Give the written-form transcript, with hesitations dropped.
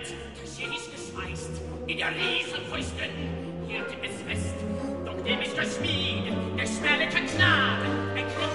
das hier ist geschweißt, in der Riesenfäusten hielt es fest. Doch dem ist geschmiedet, der Schwelle kann Knabe,